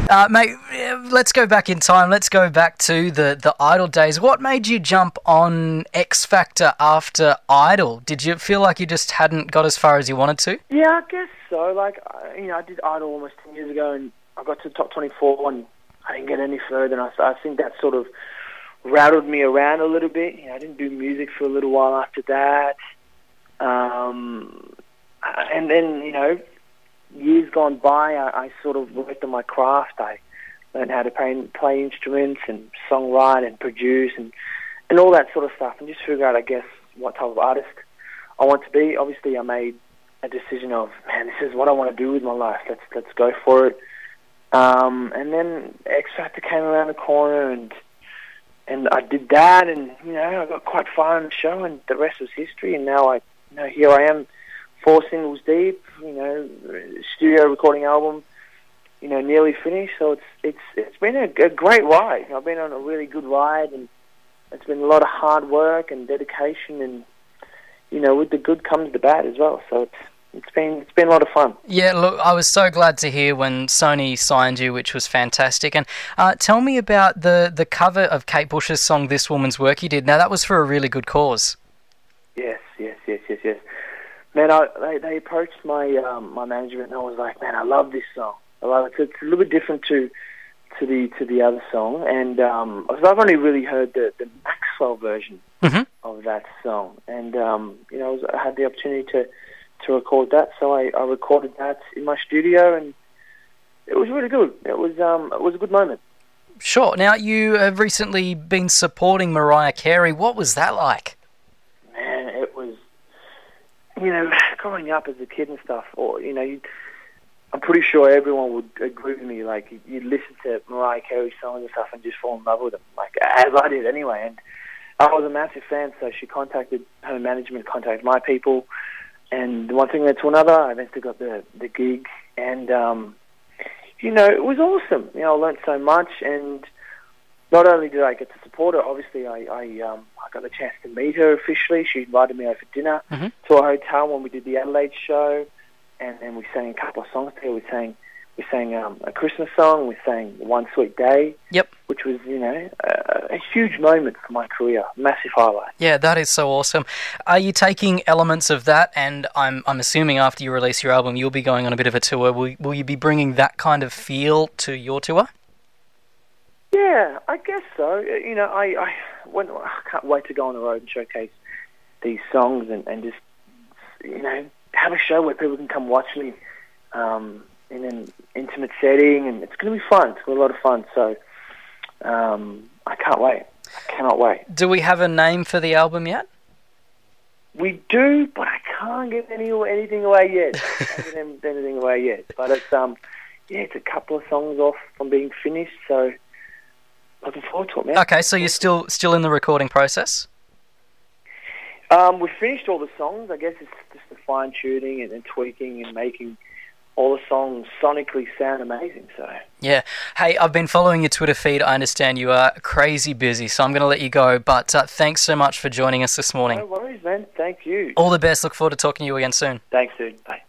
Mate, let's go back in time. Let's go back to the Idol days. What made you jump on X Factor after Idol? Did you feel like you just hadn't got as far as you wanted to? Yeah, I guess so. Like, I did Idol almost 10 years ago, and I got to the top 24, and I didn't get any further. And I think that sort of rattled me around a little bit. I didn't do music for a little while after that. And then, years gone by, I sort of worked on my craft. I learned how to play instruments and songwrite and produce and all that sort of stuff, and just figure out, I guess, what type of artist I want to be. Obviously, I made a decision of, man, this is what I want to do with my life. Let's go for it. And then X Factor came around the corner, and I did that, and I got quite far in the show, and the rest was history. And now here I am, 4 singles deep, studio recording album, nearly finished. So it's been a great ride. I've been on a really good ride, and it's been a lot of hard work and dedication, and with the good comes the bad as well. So it's been a lot of fun. Yeah, look, I was so glad to hear when Sony signed you, which was fantastic. And tell me about the cover of Kate Bush's song "This Woman's Work" you did. Now, that was for a really good cause. Yes. Man, they approached my my management, and I was like, man, I love this song. I love it. It's a little bit different to the other song, and because I've only really heard the Maxwell version of that song, and I had the opportunity to record that, so I recorded that in my studio, and it was really good. It was a good moment. Sure. Now, you have recently been supporting Mariah Carey. What was that like? Man, it was, growing up as a kid and stuff, or, I'm pretty sure everyone would agree with me, like, you'd listen to Mariah Carey songs and stuff and just fall in love with them, like, as I did anyway, and I was a massive fan, so her management contacted my people, and one thing led to another. I eventually got the gig, and, it was awesome. I learned so much, and not only did I get to support her, obviously I got the chance to meet her officially. She invited me over for dinner to a hotel when we did the Adelaide show, and we sang a couple of songs together. We sang a Christmas song. We sang "One Sweet Day." Yep. Which was, a huge moment for my career, massive highlight. Yeah, that is so awesome. Are you taking elements of that? And I'm assuming after you release your album, you'll be going on a bit of a tour. Will you be bringing that kind of feel to your tour? Yeah, I guess so. I can't wait to go on the road and showcase these songs and just, have a show where people can come watch me in an intimate setting, and it's going to be fun. It's going to be a lot of fun. So I can't wait. I cannot wait. Do we have a name for the album yet? We do, but I can't give anything away yet. But it's a couple of songs off from being finished, so looking forward to it, man. Okay, so you're still in the recording process? We've finished all the songs. I guess it's just the fine-tuning and tweaking and making all the songs sonically sound amazing. So yeah. Hey, I've been following your Twitter feed. I understand you are crazy busy, so I'm going to let you go. But thanks so much for joining us this morning. No worries, man. Thank you. All the best. Look forward to talking to you again soon. Thanks, dude. Bye.